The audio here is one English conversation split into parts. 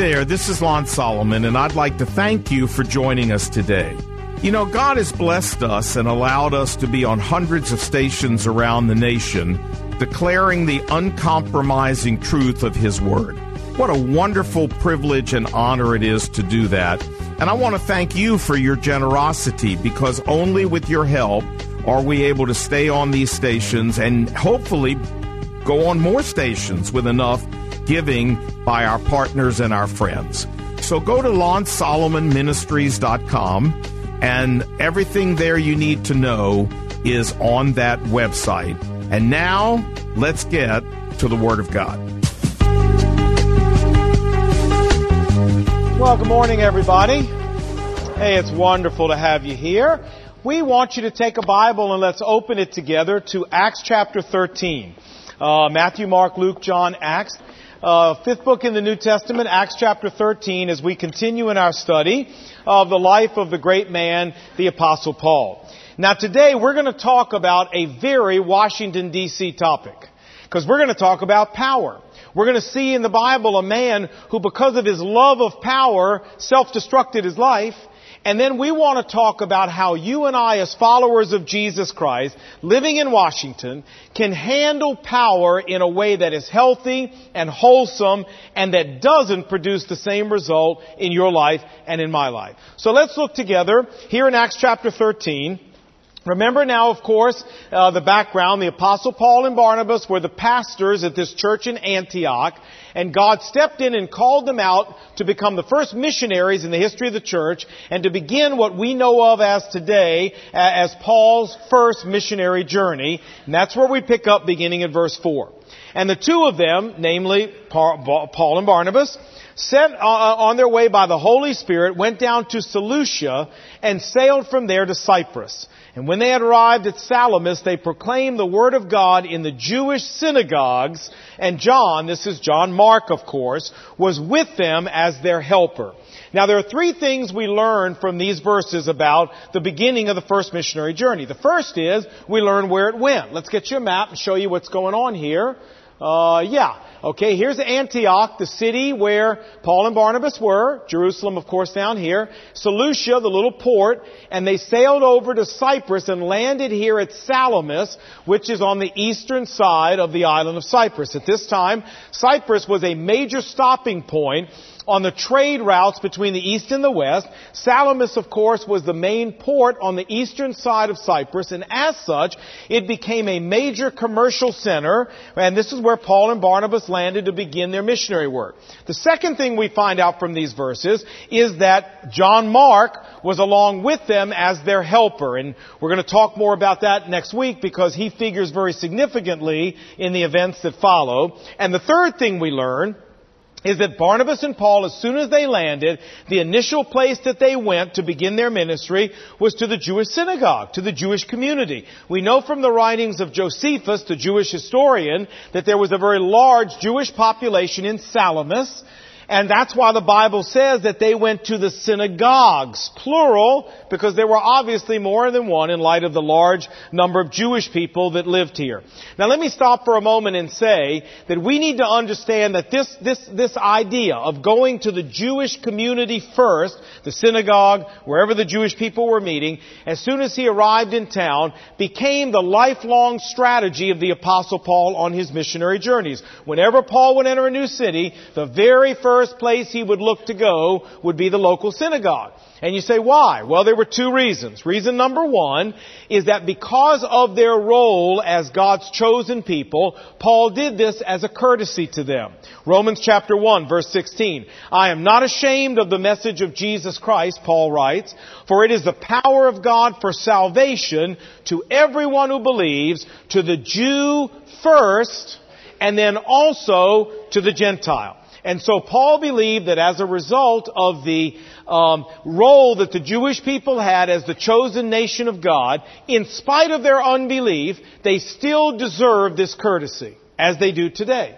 there, this is Lon Solomon, and I'd like to thank you for joining us today. You know, God has blessed us and allowed us to be on hundreds of stations around the nation, declaring the uncompromising truth of His Word. What a wonderful privilege and honor it is to do that. And I want to thank you for your generosity, because only with your help are we able to stay on these stations and hopefully go on more stations with enough giving by our partners and our friends. So go to LonSolomonMinistries.com, and everything there you need to know is on that website. And now, let's get to the Word of God. Well, good morning, everybody. Hey, it's wonderful to have you here. We want you to take a Bible and let's open it together to Acts chapter 13. Matthew, Mark, Luke, John, Acts. Fifth book in the New Testament, Acts chapter 13, as we continue in our study of the life of the great man, the Apostle Paul. Now today we're going to talk about a very Washington, D.C. topic, because we're going to talk about power. We're going to see in the Bible a man who, because of his love of power, self-destructed his life. And then we want to talk about how you and I, as followers of Jesus Christ, living in Washington, can handle power in a way that is healthy and wholesome and that doesn't produce the same result in your life and in my life. So let's look together here in Acts chapter 13. Remember now, of course, the background. The Apostle Paul and Barnabas were the pastors at this church in Antioch, and God stepped in and called them out to become the first missionaries in the history of the church and to begin what we know of as today as Paul's first missionary journey. And that's where we pick up beginning at verse 4. And the two of them, namely Paul and Barnabas, sent on their way by the Holy Spirit, went down to Seleucia and sailed from there to Cyprus. And when they had arrived at Salamis, they proclaimed the word of God in the Jewish synagogues. And John, this is John Mark, of course, was with them as their helper. Now, there are three things we learn from these verses about the beginning of the first missionary journey. The first is we learn where it went. Let's get you a map and show you what's going on here. Okay, here's Antioch, the city where Paul and Barnabas were. Jerusalem, of course, down here. Seleucia, the little port. And they sailed over to Cyprus and landed here at Salamis, which is on the eastern side of the island of Cyprus. At this time, Cyprus was a major stopping point on the trade routes between the east and the west. Salamis, of course, was the main port on the eastern side of Cyprus, and as such, it became a major commercial center, and this is where Paul and Barnabas landed to begin their missionary work. The second thing we find out from these verses is that John Mark was along with them as their helper, and we're going to talk more about that next week because he figures very significantly in the events that follow. And the third thing we learn is that Barnabas and Paul, as soon as they landed, the initial place that they went to begin their ministry was to the Jewish synagogue, to the Jewish community. We know from the writings of Josephus, the Jewish historian, that there was a very large Jewish population in Salamis. And that's why the Bible says that they went to the synagogues, plural, because there were obviously more than one in light of the large number of Jewish people that lived here. Now let me stop for a moment and say that we need to understand that this idea of going to the Jewish community first, the synagogue, wherever the Jewish people were meeting, as soon as he arrived in town, became the lifelong strategy of the Apostle Paul on his missionary journeys. Whenever Paul would enter a new city, the very first place he would look to go would be the local synagogue. And you say, why? Well, there were two reasons. Reason number one is that because of their role as God's chosen people, Paul did this as a courtesy to them. Romans chapter 1, verse 16. I am not ashamed of the message of Jesus Christ, Paul writes, for it is the power of God for salvation to everyone who believes, to the Jew first, and then also to the Gentile. And so Paul believed that as a result of the role that the Jewish people had as the chosen nation of God, in spite of their unbelief, they still deserved this courtesy, as they do today.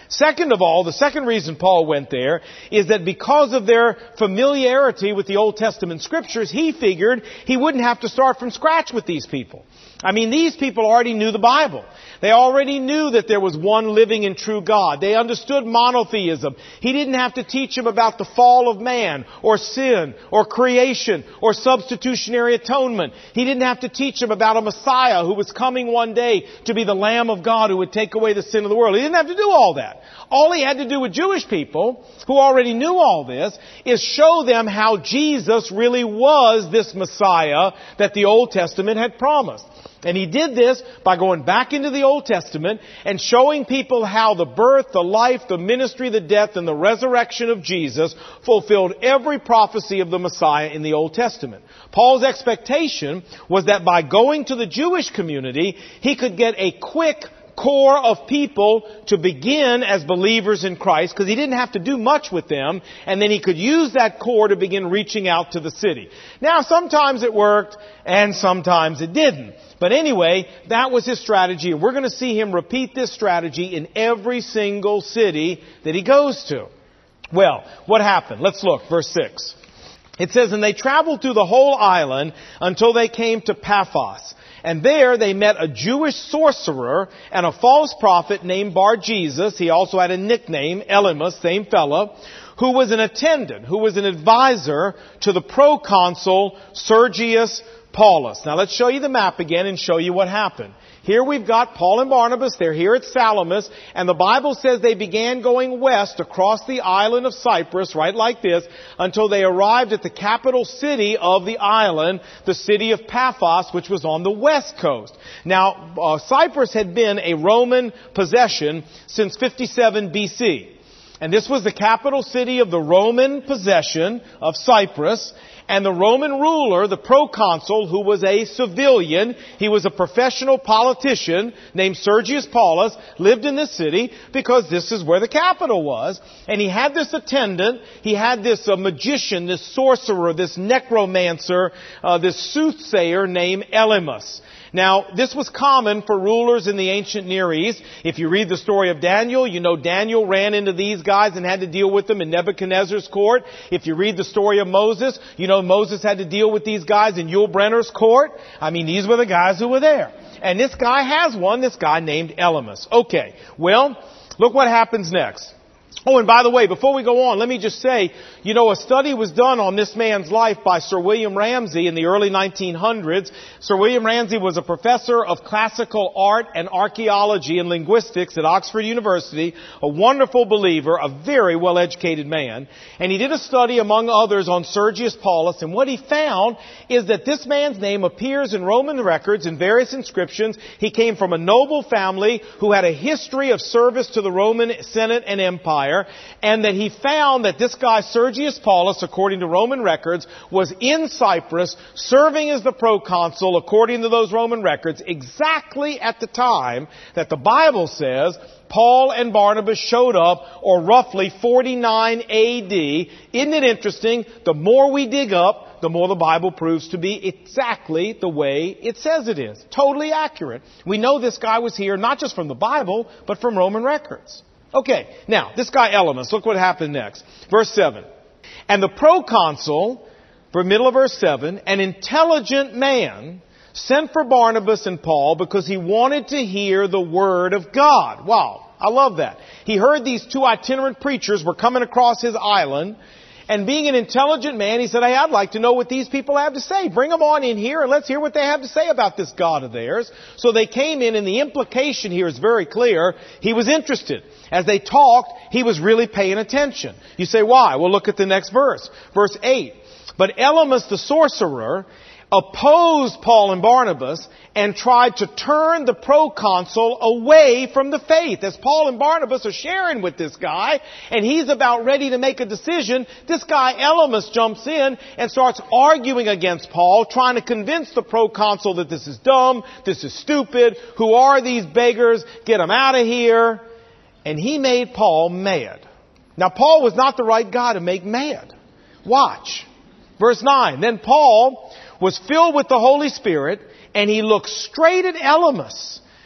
Second of all, the second reason Paul went there is that because of their familiarity with the Old Testament Scriptures, he figured he wouldn't have to start from scratch with these people. I mean, these people already knew the Bible. They already knew that there was one living and true God. They understood monotheism. He didn't have to teach them about the fall of man, or sin, or creation, or substitutionary atonement. He didn't have to teach them about a Messiah who was coming one day to be the Lamb of God who would take away the sin of the world. He didn't have to do all that. All he had to do with Jewish people, who already knew all this, is show them how Jesus really was this Messiah that the Old Testament had promised. And he did this by going back into the Old Testament and showing people how the birth, the life, the ministry, the death, and the resurrection of Jesus fulfilled every prophecy of the Messiah in the Old Testament. Paul's expectation was that by going to the Jewish community, he could get a quick core of people to begin as believers in Christ, because he didn't have to do much with them, and then he could use that core to begin reaching out to the city. Now, sometimes it worked, and sometimes it didn't. But anyway, that was his strategy, and we're going to see him repeat this strategy in every single city that he goes to. Well, what happened? Let's look, verse 6. It says, "And they traveled through the whole island until they came to Paphos. And there they met a Jewish sorcerer and a false prophet named Bar-Jesus." He also had a nickname, Elymas, same fellow, "who was an attendant, who was an advisor to the proconsul Sergius Paulus." Now let's show you the map again and show you what happened. Here we've got Paul and Barnabas. They're here at Salamis, and the Bible says they began going west across the island of Cyprus, right like this, until they arrived at the capital city of the island, the city of Paphos, which was on the west coast. Now, Cyprus had been a Roman possession since 57 BC. And this was the capital city of the Roman possession of Cyprus. And the Roman ruler, the proconsul, who was a civilian, he was a professional politician named Sergius Paulus, lived in this city because this is where the capital was. And he had this attendant, he had this magician, this sorcerer, this necromancer, this soothsayer named Elymas. Now, this was common for rulers in the ancient Near East. If you read the story of Daniel, you know Daniel ran into these guys and had to deal with them in Nebuchadnezzar's court. If you read the story of Moses, you know Moses had to deal with these guys in Yul Brynner's court. I mean, these were the guys who were there. And this guy has one, this guy named Elymas. Okay, well, look what happens next. Oh, and by the way, before we go on, let me just say, you know, a study was done on this man's life by Sir William Ramsay in the early 1900s. Sir William Ramsay was a professor of classical art and archaeology and linguistics at Oxford University, a wonderful believer, a very well-educated man. And he did a study, among others, on Sergius Paulus, and what he found is that this man's name appears in Roman records in various inscriptions. He came from a noble family who had a history of service to the Roman Senate and Empire. And that he found that this guy, Sergius Paulus, according to Roman records, was in Cyprus, serving as the proconsul, according to those Roman records, exactly at the time that the Bible says Paul and Barnabas showed up, or roughly 49 A.D. Isn't it interesting? The more we dig up, the more the Bible proves to be exactly the way it says it is. Totally accurate. We know this guy was here not just from the Bible, but from Roman records. Okay, now, this guy Elymas, look what happened next. Verse 7. "And the proconsul," for middle of verse 7, "an intelligent man, sent for Barnabas and Paul because he wanted to hear the word of God." Wow, I love that. He heard these two itinerant preachers were coming across his island. And being an intelligent man, he said, "Hey, I'd like to know what these people have to say. Bring them on in here and let's hear what they have to say about this God of theirs." So they came in, and the implication here is very clear. He was interested. As they talked, he was really paying attention. You say, why? Well, look at the next verse. Verse 8. "But Elymas the sorcerer opposed Paul and Barnabas and tried to turn the proconsul away from the faith." As Paul and Barnabas are sharing with this guy, and he's about ready to make a decision, this guy Elymas jumps in and starts arguing against Paul, trying to convince the proconsul that this is dumb, this is stupid, who are these beggars, get them out of here. And he made Paul mad. Now, Paul was not the right guy to make mad. Watch. Verse 9. "Then Paul was filled with the Holy Spirit, and he looked straight at Elymas.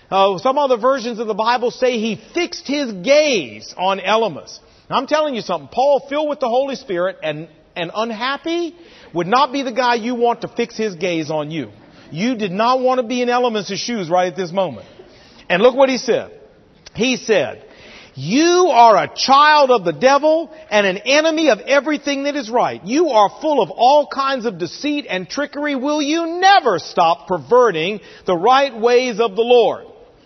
Some other versions of the Bible say he fixed his gaze on Elymas. Now, I'm telling you something. Paul, filled with the Holy Spirit and unhappy, would not be the guy you want to fix his gaze on you. You did not want to be in Elymas' shoes right at this moment. And look what he said. He said, you are a child of the devil and an enemy of everything that is right. You are full of all kinds of deceit and trickery. Will you never stop perverting the right ways of the Lord?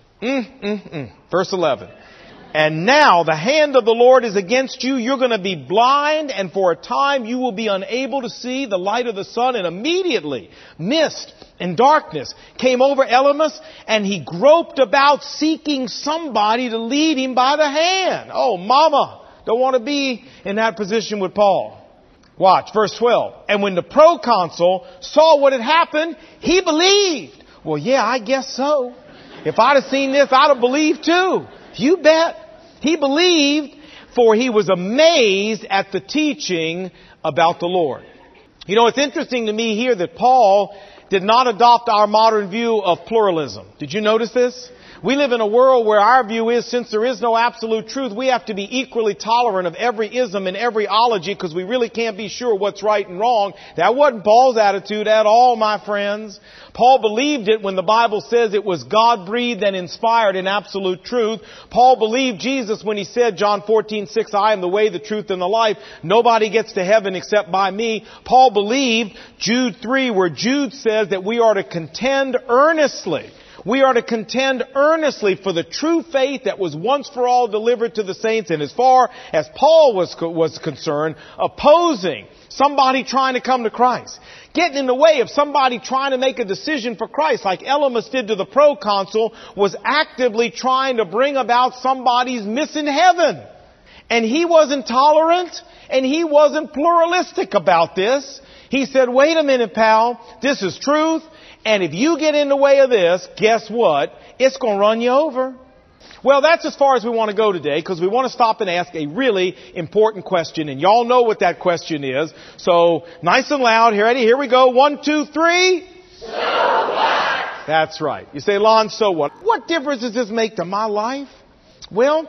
Verse 11. And now the hand of the Lord is against you. You're going to be blind, and for a time you will be unable to see the light of the sun. And immediately mist and darkness came over Elymas, and he groped about seeking somebody to lead him by the hand. Oh, mama, don't want to be in that position with Paul. Watch, verse 12. And when the proconsul saw what had happened, he believed. Well, yeah, I guess so. If I'd have seen this, I'd have believed too. You bet. He believed, for he was amazed at the teaching about the Lord. You know, it's interesting to me here that Paul did not adopt our modern view of pluralism. Did you notice this? We live in a world where our view is, since there is no absolute truth, we have to be equally tolerant of every ism and every ology because we really can't be sure what's right and wrong. That wasn't Paul's attitude at all, my friends. Paul believed it when the Bible says it was God-breathed and inspired in absolute truth. Paul believed Jesus when he said, John 14:6, I am the way, the truth, and the life. Nobody gets to heaven except by me. Paul believed Jude 3, where Jude says that we are to contend earnestly. We are to contend earnestly for the true faith that was once for all delivered to the saints. And as far as Paul was concerned, opposing somebody trying to come to Christ, getting in the way of somebody trying to make a decision for Christ, like Elymas did to the proconsul, was actively trying to bring about somebody's missing heaven. And he wasn't tolerant, and he wasn't pluralistic about this. He said, wait a minute, pal, this is truth. And if you get in the way of this, guess what? It's going to run you over. Well, that's as far as we want to go today, because we want to stop and ask a really important question. And y'all know what that question is. So, nice and loud. Here we go. 1, 2, 3. So what? That's right. You say, Lon, so what? What difference does this make to my life? Well,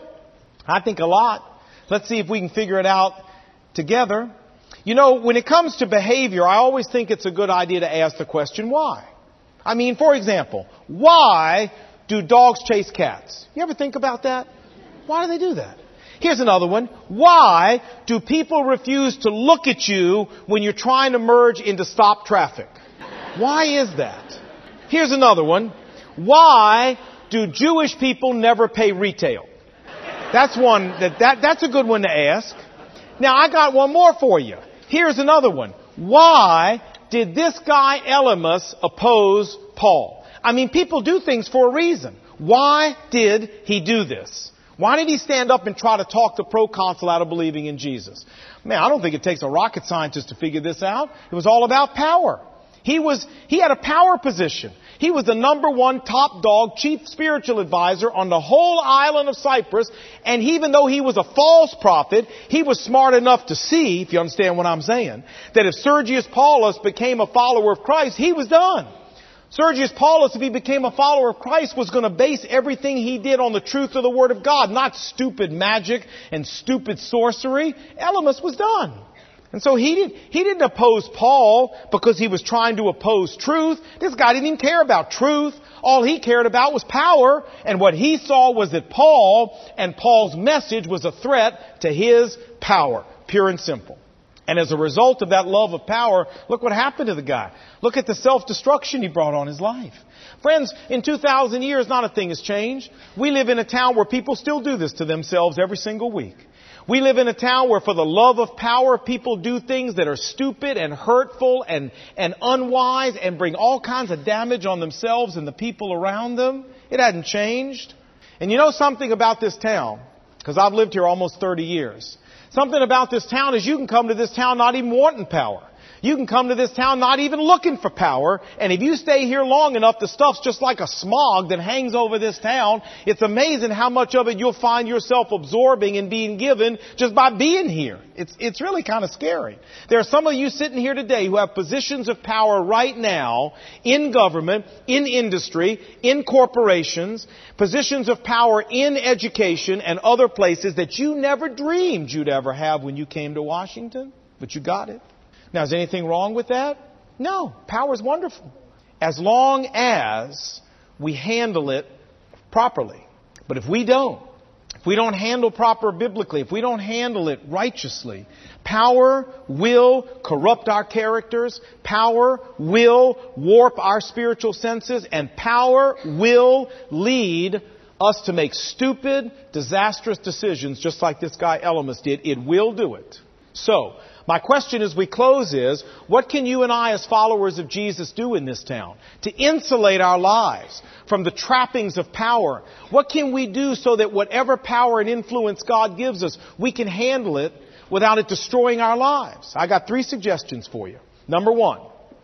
I think a lot. Let's see if we can figure it out together. You know, when it comes to behavior, I always think it's a good idea to ask the question, why? I mean, for example, why do dogs chase cats? You ever think about that? Why do they do that? Here's another one. Why do people refuse to look at you when you're trying to merge into stop traffic? Why is that? Here's another one. Why do Jewish people never pay retail? That's one that's a good one to ask. Now, I got one more for you. Here's another one. Why did this guy Elymas oppose Paul? I mean, people do things for a reason. Why did he do this? Why did he stand up and try to talk the proconsul out of believing in Jesus? Man, I don't think it takes a rocket scientist to figure this out. It was all about power. He had a power position. He was the number one top dog, chief spiritual advisor on the whole island of Cyprus. And even though he was a false prophet, he was smart enough to see, if you understand what I'm saying, that if Sergius Paulus became a follower of Christ, he was done. Sergius Paulus, if he became a follower of Christ, was going to base everything he did on the truth of the Word of God, not stupid magic and stupid sorcery. Elymas was done. And so he didn't oppose Paul because he was trying to oppose truth. This guy didn't even care about truth. All he cared about was power. And what he saw was that Paul and Paul's message was a threat to his power. Pure and simple. And as a result of that love of power, look what happened to the guy. Look at the self-destruction he brought on his life. Friends, in 2,000 years, not a thing has changed. We live in a town where people still do this to themselves every single week. We live in a town where for the love of power, people do things that are stupid and hurtful and unwise and bring all kinds of damage on themselves and the people around them. It hasn't changed. And you know something about this town, because I've lived here almost 30 years. Something about this town is you can come to this town not even wanting power. You can come to this town not even looking for power, and if you stay here long enough, the stuff's just like a smog that hangs over this town. It's amazing how much of it you'll find yourself absorbing and being given just by being here. It's really kind of scary. There are some of you sitting here today who have positions of power right now in government, in industry, in corporations, positions of power in education and other places that you never dreamed you'd ever have when you came to Washington, but you got it. Now, is anything wrong with that? No. Power is wonderful, as long as we handle it properly. But if we don't handle proper biblically, if we don't handle it righteously, power will corrupt our characters, power will warp our spiritual senses, and power will lead us to make stupid, disastrous decisions just like this guy Elymas did. It will do it. So, my question as we close is, what can you and I as followers of Jesus do in this town to insulate our lives from the trappings of power? What can we do so that whatever power and influence God gives us, we can handle it without it destroying our lives? I got 3 suggestions for you. Number one,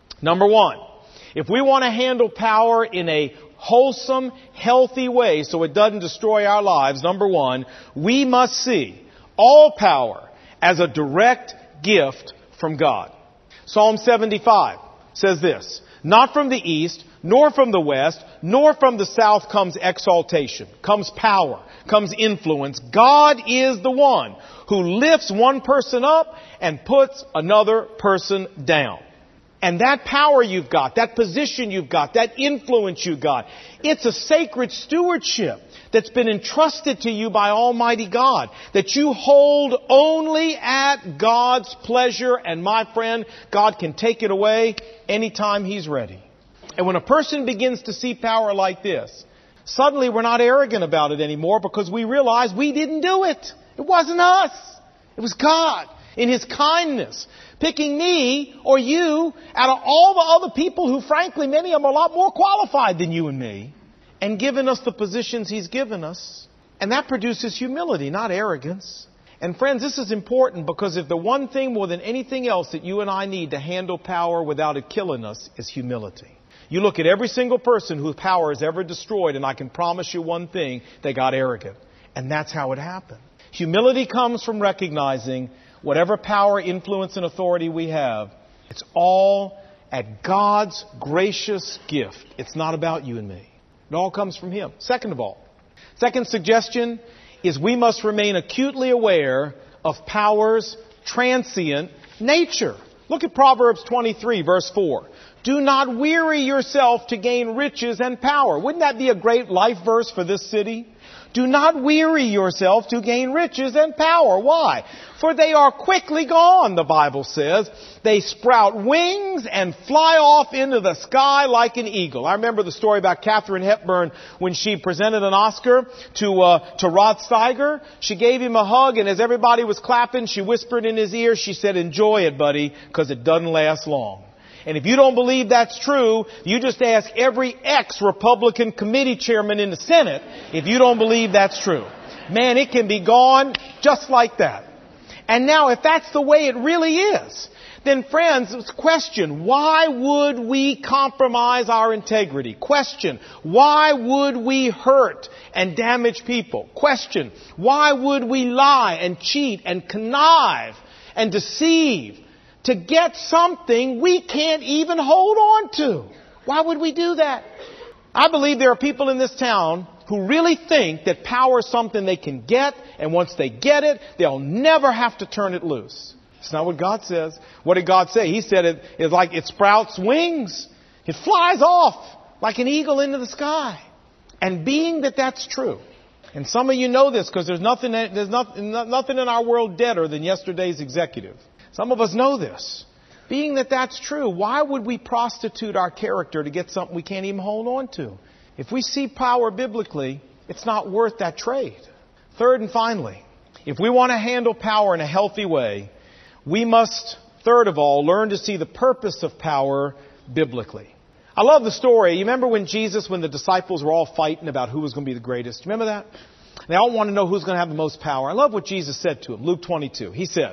if we want to handle power in a wholesome, healthy way so it doesn't destroy our lives, number one, we must see all power as a direct gift from God. Psalm 75 says this, "Not from the east, nor from the west, nor from the south comes exaltation, comes power, comes influence. God is the one who lifts one person up and puts another person down." And that power you've got, that position you've got, that influence you've got, it's a sacred stewardship that's been entrusted to you by Almighty God, that you hold only at God's pleasure. And my friend, God can take it away anytime He's ready. And when a person begins to see power like this, suddenly we're not arrogant about it anymore because we realize we didn't do it. It wasn't us. It was God in His kindness, picking me or you out of all the other people who, frankly, many of them are a lot more qualified than you and me, and given us the positions He's given us. And that produces humility, not arrogance. And friends, this is important because if the one thing more than anything else that you and I need to handle power without it killing us is humility. You look at every single person whose power is ever destroyed, and I can promise you one thing, they got arrogant. And that's how it happened. Humility comes from recognizing whatever power, influence, and authority we have, it's all at God's gracious gift. It's not about you and me. It all comes from Him. Second suggestion is we must remain acutely aware of power's transient nature. Look at Proverbs 23, verse 4. "Do not weary yourself to gain riches and power." Wouldn't that be a great life verse for this city? Do not weary yourself to gain riches and power. Why? For they are quickly gone, the Bible says. They sprout wings and fly off into the sky like an eagle. I remember the story about Katharine Hepburn when she presented an Oscar to Rod Steiger. She gave him a hug, and as everybody was clapping, she whispered in his ear, she said, "Enjoy it, buddy, because it doesn't last long." And if you don't believe that's true, you just ask every ex-Republican committee chairman in the Senate if you don't believe that's true. Man, it can be gone just like that. And now, if that's the way it really is, then friends, question, why would we compromise our integrity? Question, why would we hurt and damage people? Question, why would we lie and cheat and connive and deceive to get something we can't even hold on to? Why would we do that? I believe there are people in this town who really think that power is something they can get, and once they get it, they'll never have to turn it loose. It's not what God says. What did God say? He said it's like it sprouts wings. It flies off like an eagle into the sky. And being that that's true, and some of you know this because there's nothing in our world deader than yesterday's executive. Some of us know this. Being that that's true, why would we prostitute our character to get something we can't even hold on to? If we see power biblically, it's not worth that trade. Third and finally, if we want to handle power in a healthy way, we must, third of all, learn to see the purpose of power biblically. I love the story. You remember when the disciples were all fighting about who was going to be the greatest? Remember that? They all want to know who's going to have the most power. I love what Jesus said to them. Luke 22. He said,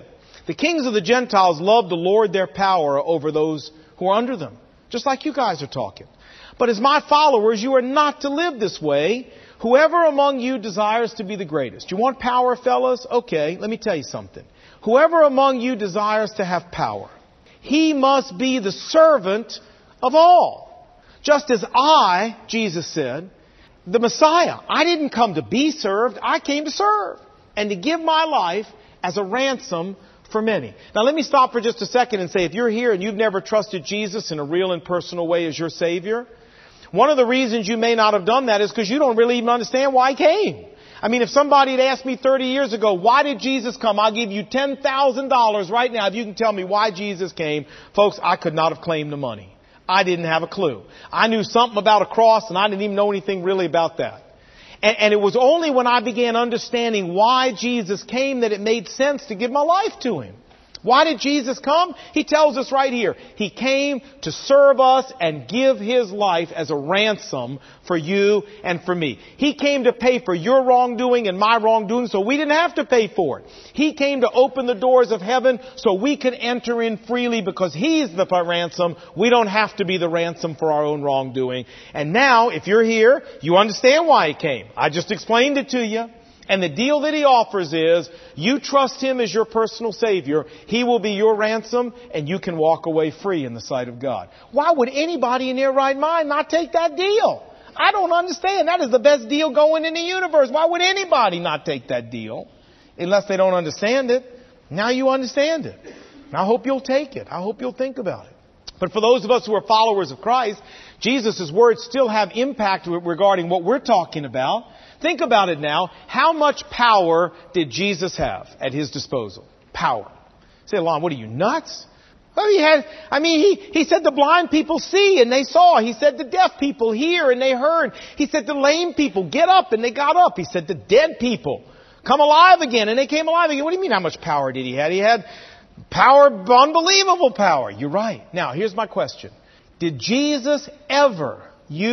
The kings of the Gentiles love to lord their power over those who are under them, just like you guys are talking. But as my followers, you are not to live this way. Whoever among you desires to be the greatest. You want power, fellas? Okay, let me tell you something. Whoever among you desires to have power, he must be the servant of all. Just as I, Jesus said, the Messiah, I didn't come to be served, I came to serve and to give my life as a ransom for many. Now let me stop for just a second and say, if you're here and you've never trusted Jesus in a real and personal way as your Savior, one of the reasons you may not have done that is because you don't really even understand why He came. I mean, if somebody had asked me 30 years ago, why did Jesus come? I'll give you $10,000 right now if you can tell me why Jesus came. Folks, I could not have claimed the money. I didn't have a clue. I knew something about a cross and I didn't even know anything really about that. And it was only when I began understanding why Jesus came that it made sense to give my life to Him. Why did Jesus come? He tells us right here. He came to serve us and give His life as a ransom for you and for me. He came to pay for your wrongdoing and my wrongdoing so we didn't have to pay for it. He came to open the doors of heaven so we could enter in freely because He's the ransom. We don't have to be the ransom for our own wrongdoing. And now, if you're here, you understand why He came. I just explained it to you. And the deal that He offers is, you trust Him as your personal Savior, He will be your ransom, and you can walk away free in the sight of God. Why would anybody in their right mind not take that deal? I don't understand. That is the best deal going in the universe. Why would anybody not take that deal? Unless they don't understand it. Now you understand it. And I hope you'll take it. I hope you'll think about it. But for those of us who are followers of Christ, Jesus' words still have impact regarding what we're talking about. Think about it now. How much power did Jesus have at His disposal? Power. Say, Lon, what are you, nuts? Well, he said the blind people see and they saw. He said the deaf people hear and they heard. He said the lame people get up and they got up. He said the dead people come alive again and they came alive again. What do you mean how much power did He have? He had power, unbelievable power. You're right. Now, here's my question. Did Jesus ever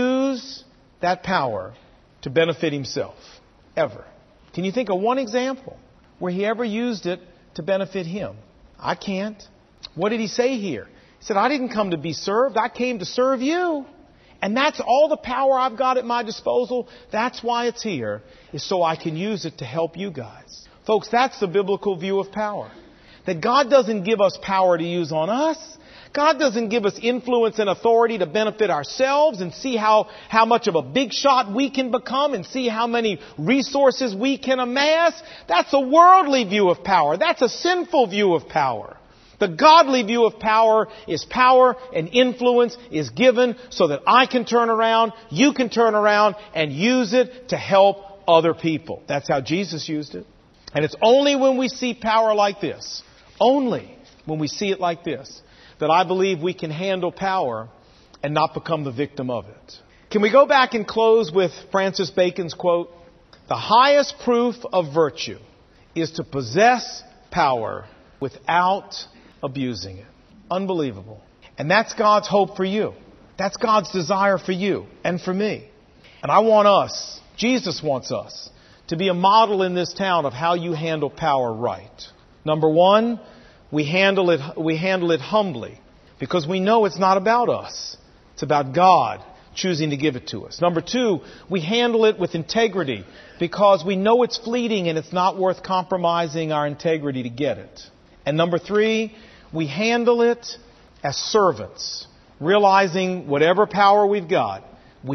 use that power to benefit Himself? Ever? Can you think of one example where He ever used it to benefit Him? I can't. What did He say here? He said, I didn't come to be served. I came to serve you. And that's all the power I've got at my disposal. That's why it's here, is so I can use it to help you guys. Folks, that's the biblical view of power. That God doesn't give us power to use on us. God doesn't give us influence and authority to benefit ourselves and see how much of a big shot we can become and see how many resources we can amass. That's a worldly view of power. That's a sinful view of power. The godly view of power is power and influence is given so that I can turn around, you can turn around and use it to help other people. That's how Jesus used it. And it's only when we see power like this, only when we see it like this, that I believe we can handle power and not become the victim of it. Can we go back and close with Francis Bacon's quote? The highest proof of virtue is to possess power without abusing it. Unbelievable. And that's God's hope for you. That's God's desire for you and for me. And I want us, Jesus wants us, to be a model in this town of how you handle power right. Number one, we handle it humbly because we know it's not about us. It's about God choosing to give it to us. Number two, we handle it with integrity because we know it's fleeting and it's not worth compromising our integrity to get it. And number three, we handle it as servants, realizing whatever power we've got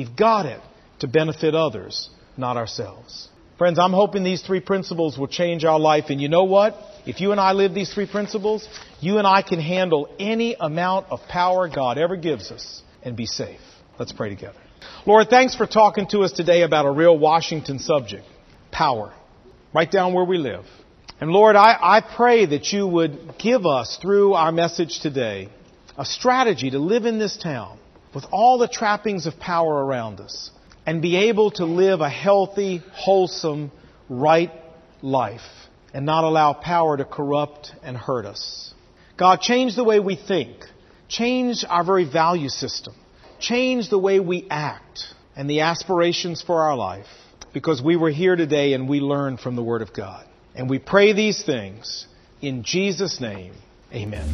it to benefit others, not ourselves. Friends, I'm hoping these three principles will change our life. And you know what? If you and I live these three principles, you and I can handle any amount of power God ever gives us and be safe. Let's pray together. Lord, thanks for talking to us today about a real Washington subject, power, right down where we live. And Lord, I pray that you would give us, through our message today, a strategy to live in this town with all the trappings of power around us and be able to live a healthy, wholesome, right life and not allow power to corrupt and hurt us. God, change the way we think. Change our very value system. Change the way we act and the aspirations for our life, because we were here today and we learned from the Word of God. And we pray these things In Jesus' name, amen.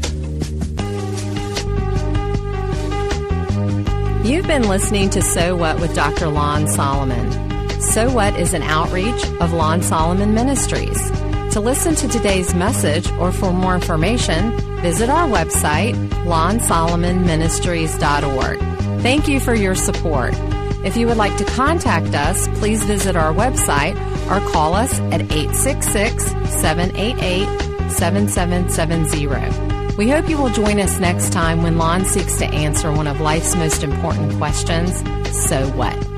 You've been listening to So What with Dr. Lon Solomon. So What is an outreach of Lon Solomon Ministries. To listen to today's message or for more information, visit our website, lonsolomonministries.org. Thank you for your support. If you would like to contact us, please visit our website or call us at 866-788-7770. We hope you will join us next time when Lon seeks to answer one of life's most important questions, so what?